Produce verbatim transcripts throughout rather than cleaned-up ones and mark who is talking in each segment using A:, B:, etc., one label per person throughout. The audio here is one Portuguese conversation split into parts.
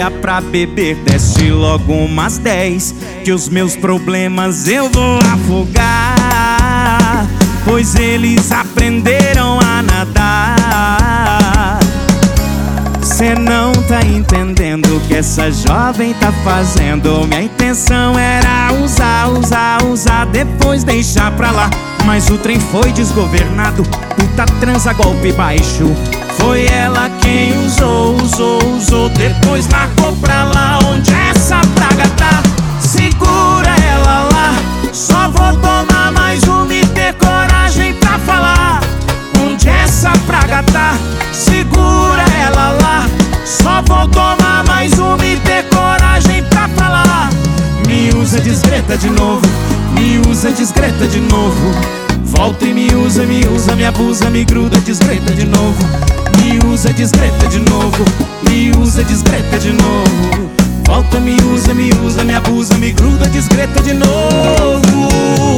A: cerveja pra beber, desce logo umas dez, que os meus problemas eu vou afogar, pois eles aprenderam a nadar. Cê não tá entendendo o que essa jovem tá fazendo. Minha intenção era usar, usar, usar, depois deixar pra lá, mas o trem foi desgovernado. Puta transa, golpe baixo. Foi ela quem usou, usou, usou, depois marcou pra lá. Onde essa praga tá? Segura ela lá. Só vou tomar mais uma e ter coragem pra falar. Onde essa praga tá? Segura ela lá. Só vou tomar mais uma e ter coragem pra falar. Me usa discreta de novo, me usa discreta de novo. Volta e me usa, me usa, me abusa, me gruda discreta de novo. Me usa discreta de novo, me usa discreta de novo. Volta, me usa, me usa, me abusa, me gruda discreta de novo.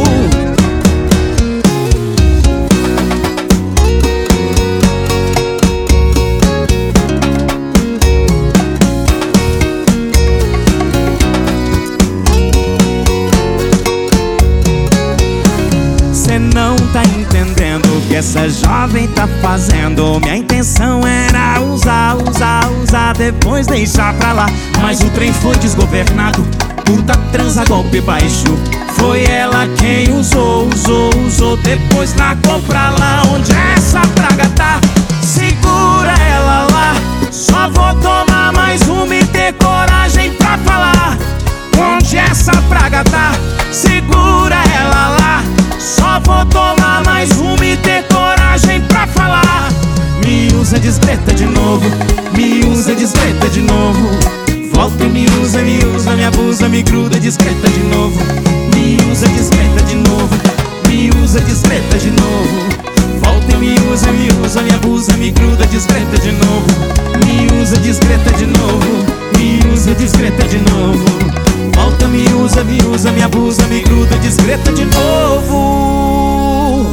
A: Cê não tá entendendo o que essa jovem tá fazendo. Minha intenção era usar, usar, usar, depois deixar pra lá, mas o trem foi desgovernado. Puta transa, golpe baixo. Foi ela quem usou, usou, usou, depois largou pra lá. Onde essa praga tá? Segura ela lá. Só vou tomar mais uma e ter coragem pra falar. Onde essa praga tá? Segura ela lá. Só vou tomar mais uma e ter coragem pra falar. Me usa discreta de novo, me usa discreta de novo. Volta e me usa, me usa, me abusa, me gruda discreta de novo. Me usa discreta de novo, me usa discreta de novo. Volta e me usa, me usa, me abusa, me gruda discreta de novo. Me usa discreta de novo, me usa discreta de novo. Volta, me usa, me usa, me abusa, me gruda discreta de novo.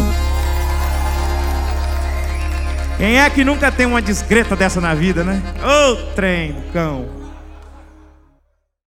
A: Quem é que nunca tem uma discreta dessa na vida, né? Ô, trem do cão.